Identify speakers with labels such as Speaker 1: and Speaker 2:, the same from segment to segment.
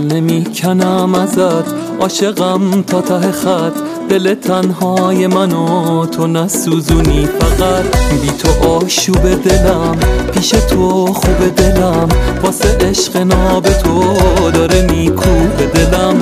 Speaker 1: نمیکنم ازت، عاشقم تا ته خط، دل تنهای منو تو نسوزونی فقط. بی تو آشوب دلم، پیش تو خوب دلم، واسه عشق ناب تو داره میکوب دلم.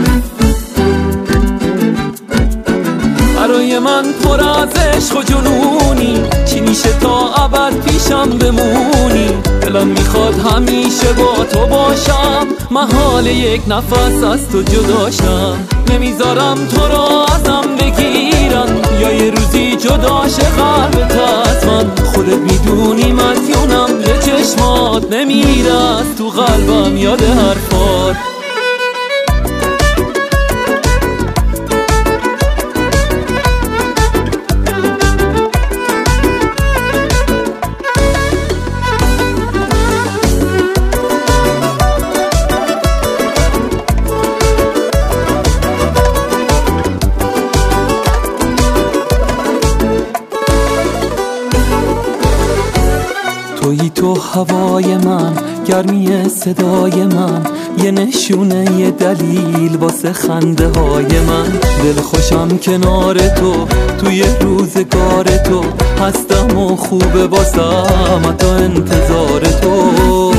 Speaker 1: برای من پر از عشق و جنونی، چی میشه تا ابد پیشم بمونی؟ دلم میخواد همیشه با تو باشم، محال یک نفس از تو جداشم. نمیذارم تو را ازم بگیرن، یا یه روزی جدا شه قلبت از من. خودت میدونی مدیونم، به چشمات نمیره از تو قلبم یاد حرفات. تویی تو هوای من، گرمی صدای من، یه نشونه یه دلیل واسه خنده های من. دل خوشم کنار تو، توی روزگار تو هستم و خوبه واسم تا انتظار تو.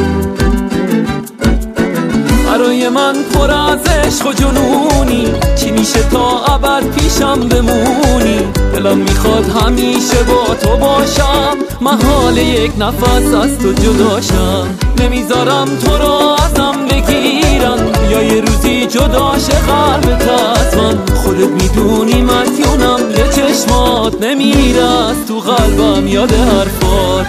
Speaker 1: برای من پر از عشق و جنونی، چی میشه تا ابد پیشم بمونی؟ دلم میخواد همیشه با تو باشم، محال یک نفس از تو جداشم. نمیذارم تو را ازم بگیرن، یا یه روزی جدا شه قلبت از من. خودت میدونی مدیونم، یه چشمات نمیره از تو قلبم یاد حرفات.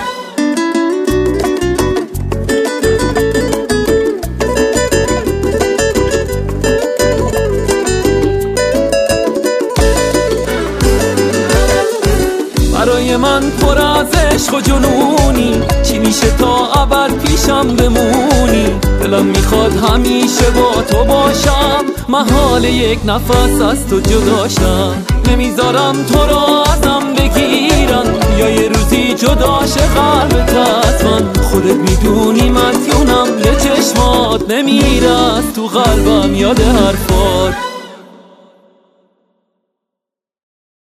Speaker 1: برای من پر از عشق و جنونی، چی میشه تا ابد پیشم بمونی؟ دلم میخواد همیشه با تو باشم، محال یک نفس از تو جداشم. نمیذارم تو را ازم بگیرن، یا یه روزی جدا شه قلبت از من. خودت میدونی مدیونم، یه چشمات نمیره از تو قلبم یاد حرفات.